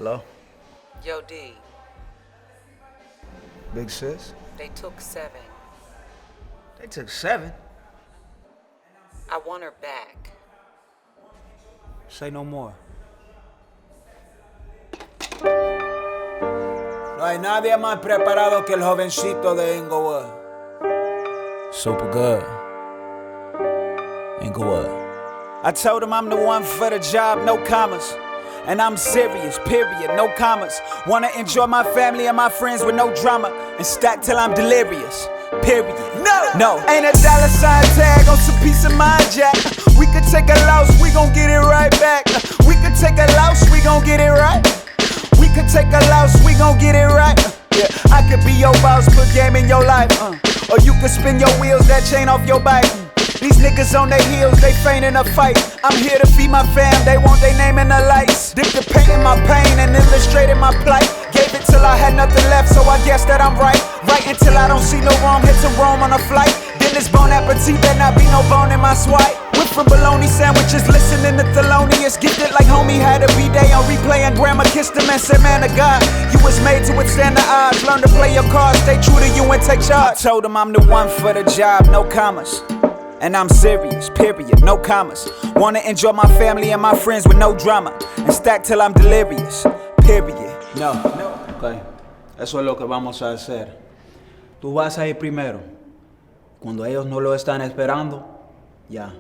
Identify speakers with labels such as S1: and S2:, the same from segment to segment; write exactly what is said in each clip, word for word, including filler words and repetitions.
S1: Hello?
S2: Yo, D.
S1: Big sis?
S2: They took seven.
S1: They took seven?
S2: I want her back.
S1: Say no more.
S3: No hay nadie más preparado que el jovencito de Inglewood. Super good. Inglewood. I told him I'm the one for the job, no commas. And I'm serious, period, no commas. Wanna enjoy my family and my friends with no drama. And stack till I'm delirious, period. No, no. Ain't a dollar sign tag on some peace of mind, Jack. We could take a loss, we gon' get it right back. We could take a loss, we gon' get it right. We could take a loss, we gon' get it right. Yeah, I could be your boss, put game in your life. Uh. Or you could spin your wheels, that chain off your bike. These niggas on their heels, they faint in a fight. I'm here to feed my fam, they want their name in the lights. Dip the paint in my pain and illustrated my plight. Gave it till I had nothing left, so I guess that I'm right. Right until I don't see no wrong, hit to Rome on a flight. Then this bon appetit, there not be no bone in my swipe. Went from bologna sandwiches, listening to Thelonious. Gifted like homie had a B-day on replay, and grandma kissed him and said, man of God, you was made to withstand the odds. Learn to play your cards, stay true to you and take charge. I told him I'm the one for the job, no commas. And I'm serious, period, no commas. Wanna enjoy my family and my friends with no drama. And stack till I'm delirious, period. No, no. Ok, eso es lo que vamos a hacer. Tú vas a ir primero. Cuando ellos no lo están esperando, ya.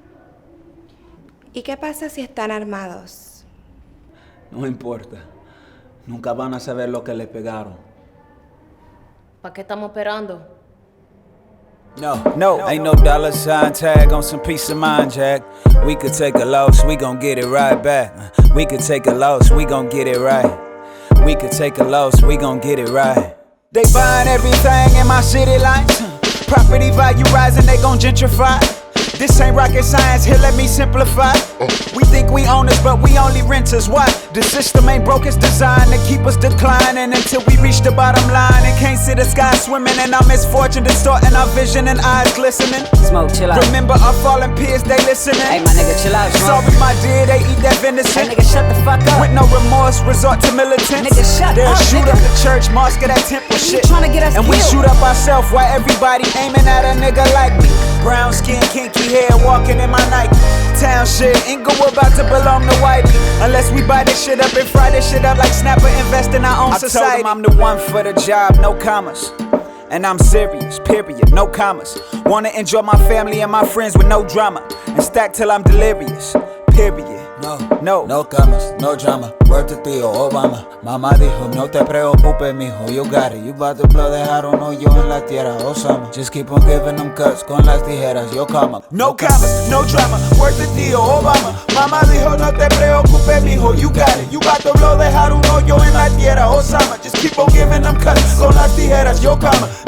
S4: ¿Y qué pasa si están armados?
S3: No importa. Nunca van a saber lo que le pegaron.
S5: ¿Para qué estamos esperando?
S3: No, no, ain't no dollar sign tag on some peace of mind, Jack. We could take a loss, we gon' get it right back. We could take a loss, we gon' get it right. We could take a loss, we gon' get it right. They buying everything in my city lines. Property value rising, they gon' gentrify. This ain't rocket science, here let me simplify. We think we owners, but we only renters. Why? The system ain't broke, it's designed to keep us declining until we reach the bottom line and can't see the sky swimming. And our misfortune distorting our vision and eyes glistening.
S6: Smoke, chill out.
S3: Remember our fallen peers, they listening.
S6: Hey, my nigga, chill out. Smoke.
S3: Sorry, my dear, they eat that venison.
S6: Hey, nigga, shut the fuck up.
S3: With no remorse, resort to militants.
S6: Nigga, shut
S3: They'll
S6: up,
S3: shoot
S6: nigga.
S3: up the church, mosque, of that temple
S6: You
S3: shit.
S6: tryna get us
S3: and we
S6: killed.
S3: shoot up ourselves while everybody aiming at a nigga like me. Brown skin, kinky hair, walking in my Nike. Town shit, Inglewood about to belong to Whitey. Unless we buy this shit up and fry this shit up like Snapper, invest in our own I society. I told him I'm the one for the job, no commas. And I'm serious, period, no commas. Wanna enjoy my family and my friends with no drama. And stack till I'm delirious, period. No, no, no commas, no drama. Word to tío Obama. Mamá dijo, no te preocupes, mijo, you got it. You about to blow, dejar un hoyo en la tierra, Osama. Just keep on giving them cuts con las tijeras, yo comma. No commas, no drama. Word to tío Obama. Mamá dijo, no te preocupes, mijo, you got it. You about to blow, dejar un hoyo en la tierra, Osama. Just keep on giving them cuts con las tijeras, yo comma.